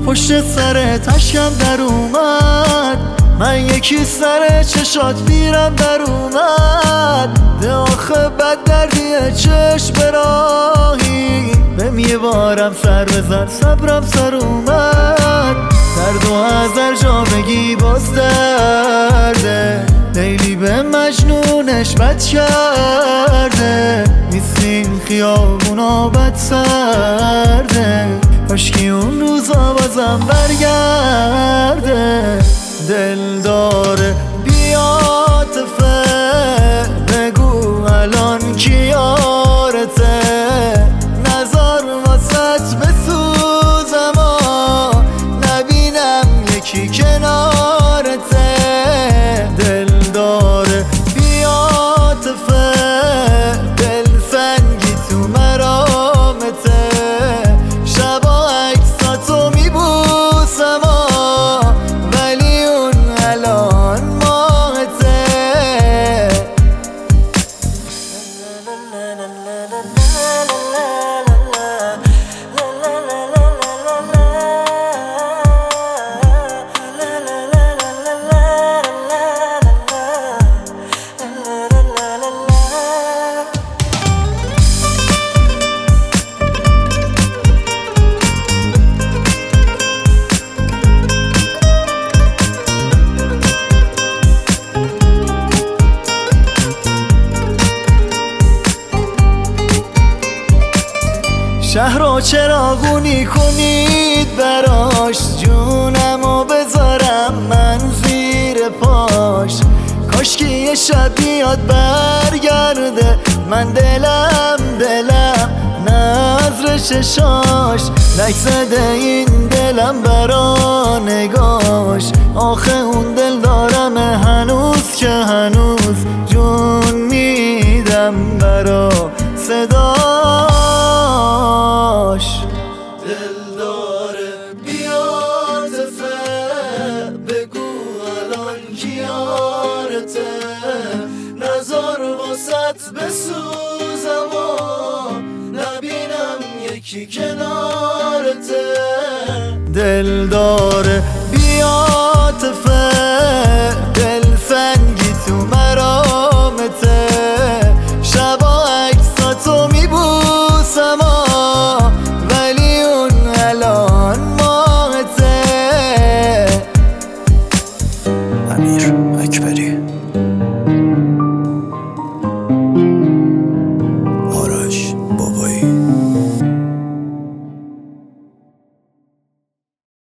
پشت سر تشکم در اومد، من یکی سر چشات میرم در اومد. ده آخه بد دردیه چشم براهی، بهم یه بارم سر بزن صبرم سر اومد. درد و ازل جا بگی باز درده، لیلی به مجنونش بد کرده. نیستین خیابونا بد سرده، کاشکی اون روزا بازم برگرده. دل داره بیاتفه، بگو الان کی یارته. نظر واسط بسوزم و نبینم یکی کنارته. دل داره بیاتفه، دل سنگی تو مرامته. شبا عکساتو میبوسم و ولی اون الان ماهته. شهر رو چراغونی کنید براش، جونمو بذارم من زیر پاش. کاشکی یه شب بیاد برگرده، من دلم نظر چشاش. لک زده این دلم برا نگاش، آخه اون دل دارم هنوز که هنوز جون میدم برا صداش. دل داره بیاتفه، بگو الان کی یارته. نظر واسط بسوزم و نبینم یکی کنارته. دل داره بیاتفه، دل سنگی تو مرامته. شبا عکساتو میبوسم و ولی اون الان ماهته. امیر اکبری.